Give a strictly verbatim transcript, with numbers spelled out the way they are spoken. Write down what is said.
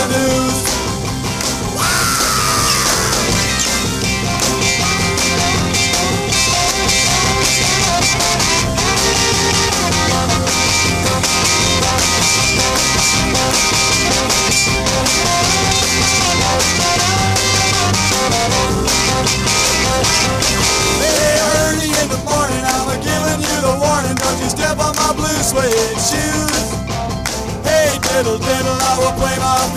news. Don't you step on my blue suede shoes. Hey, diddle diddle, I will play my